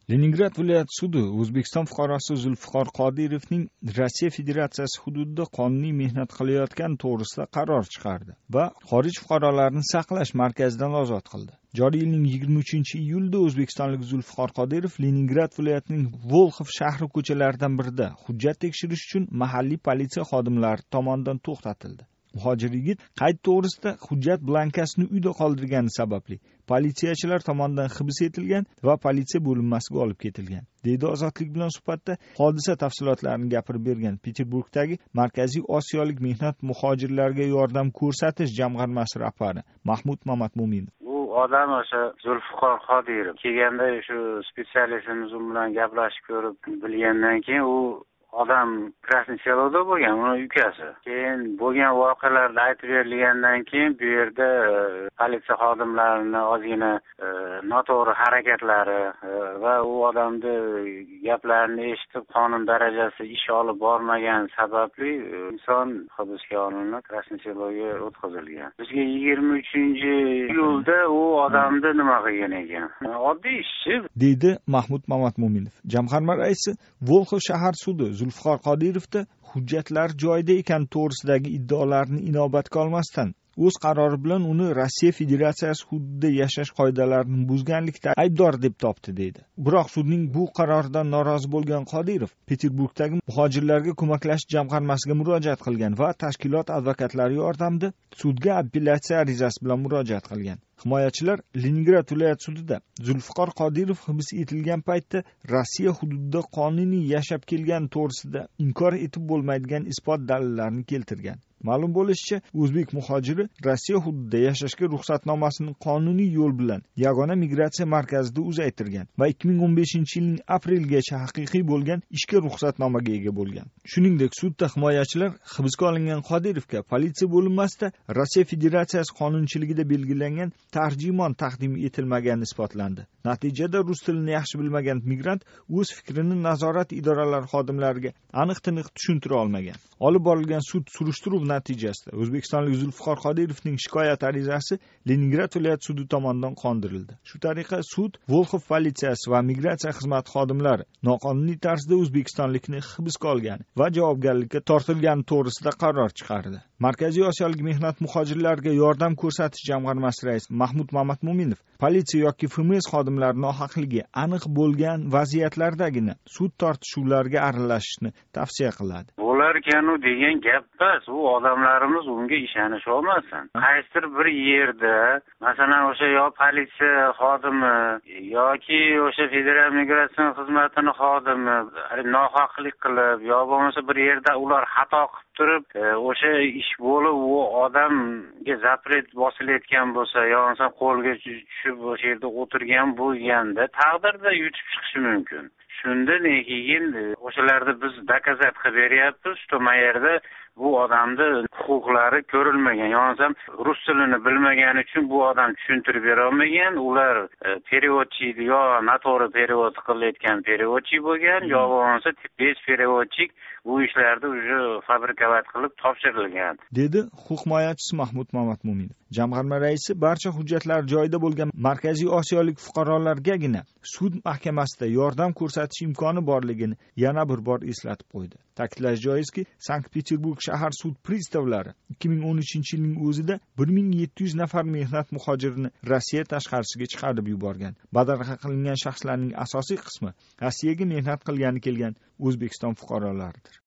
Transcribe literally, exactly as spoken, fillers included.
Leningrad viloyat sudi O'zbekiston fuqarosi Zulfiqor Qodirovning Rossiya Federatsiyasi hududida qonuniy mehnat qilayotgani to'g'risida qaror chiqardi va xorij fuqarolarini saqlash markazidan ozod qildi. Joriy yilning yigirma uchinchi iyulida o'zbekistonlik Zulfiqor Qodirov Leningrad viloyatining Volxov shahri ko'chalaridan birida hujjat tekshirish uchun mahalliy politsiya xodimlari tomonidan to'xtatildi. Muhojir yigit qayd to'g'risida hujjat blankasini uyda qoldirgani sababli politsiyachilar tomonidan hibs etilgan va politsiya bo'linmasiga olib ketilgan, deydi Ozodlik bilan suhbatda hodisa tafsilotlarini gapirib bergan Peterburgdagi Markaziy Osiyolik mehnat muhojirlarga yordam ko'rsatish jamg'armasi rahbari Mahmud Mamatmo'minov. Odam o'sha Zulfiqor Qodirov kelganda shu spetsialistimiz bilan gaplashib ko'rib bilgandan keyin u odam Krasnoy Seloda bo'lgan, uni ukasi. Keyin bo'lgan voqealarni aytib berilgandan keyin bu yerda politsiya xodimlarining ozgina noto'g'ri harakatlari va u odamni gaplarini eshitib qonun darajasi ish olib bormagan sababli inson hibsga olinib Krasnoy Seloga o'tkazilgan. Bizga yigirma uchinchi iyulda u odamni nima qilgan ekan? Oddiy ishchi, deydi Mahmud Mamatmo'minov. Jamg'arma raisi Volxov shahar sudi Zulfiqor Qodirovda hujjatlar joyida ekan to'g'risidagi iddaolarni inobatga olmasdan o'z qarori bilan uni Rossiya Federatsiyasi hududida yashash qoidalarini buzganlikda aybdor deb topdi, deydi. Biroq sudning bu qaroridan norozi bo'lgan Qodirov Peterburgdagi muhojirlarga ko'maklash jamg'armasiga murojaat qilgan va tashkilot advokatlari yordamida sudga appelyatsiya arizasi bilan murojaat qilgan. Himoyachilar Leningrad viloyat sudida Zulfiqor Qodirov hibs etilgan paytda Rossiya hududida qonuniy yashab kelgani to'g'risida inkor etib bo'lmaydigan isbot dalillarni keltirgan. Ma'lum bo'lishicha, o'zbek muhojiri Rossiya hududida yashashga ruxsatnomasini qonuniy yo'l bilan yagona migratsiya markazida uzaytirgan va ikki ming o'n beshinchi yilning aprelgacha haqiqiy bo'lgan ishga ruxsatnomaga ega bo'lgan. Shuningdek, sudda himoyachilar hibsga olingan Qodirovga politsiya bo'linmasida Rossiya Federatsiyasi qonunchiligida belgilangan tarjimon taqdim etilmagani isbotlandi. Natijada rus tilini yaxshi bilmagan migrant o'z fikrini nazorat idoralari xodimlariga aniq-tiniq tushuntira olmagan. Olib borilgan sud surishtiruv natijasida O'zbekistonlik Zulfiqor Qodirovning shikoyat arizasi Leningrad viloyat sudi tomonidan qondirildi. Shu tariqa sud Volxov politsiyasi va migratsiya xizmati xodimlari noqonuniy tarzda o'zbekistonlikni hibsga olgan va javobgarlikka tortilgani to'g'risida qaror chiqardi. Markaziy Osiyolik mehnat muhojirlarga yordam ko'rsatish jamg'armasi raisi Mahmud Mamatmo'minov politsiya yoki F M S xodimlari nohaqligi aniq bo'lgan vaziyatlardagina sud tortishuvlariga aralashishni tavsiya qiladi. Bo'larkanu degan gap emas, u odamlarimiz unga ishonish olmasin. Qaysidir bir yerda, masalan, o'sha yo politsiya xodimi yoki o'sha federal migratsiya xizmatining xodimi nohaqlik qilib, yo bo'lmasa bir yerda ular xato qilib turib, o'sha ish bo'lib u odamga zapret bosilayotgan bo'lsa, yo'insa qo'lga tushib o'sha yerda o'tirgan bo'lganda taqdirda yutib chiqishi mumkin. Shunda keyin o'shalarda biz dokazat qilib beryapmiz, shu yerda bu odamni huquqlari ko'rilmagan, yo'nsam rus tilini bilmagani uchun bu odam tushuntirib bera olmagan, ular переводчик yo noto'g'ri перевод qilayotgan переводчик bo'lgan, yo bo'lmasa без переводчик bu ishlarni уже fabrikovat qilib topshirilgan, dedi huquq himoyachisi Mahmud Mamatmo'minov. Jamg'arma raisi barcha hujjatlar joyida bo'lgan Markaziy Osiyolik fuqarolargagina sud mahkamasida yordam ko'rsatish imkoni borligini yana bir bor eslatib qo'ydi. Ta'kidlash joizki, Sankt-Peterburg shahar sud pristavlari ikki ming o'n uchinchi yilning o'zida bir ming yetti yuz nafar mehnat muhojirini Rossiya tashqarisiga chiqarib yuborgan. Badarg'a qilingan shaxslarning asosiy qismi Rossiyaga mehnat qilgani kelgan O'zbekiston fuqarolaridir.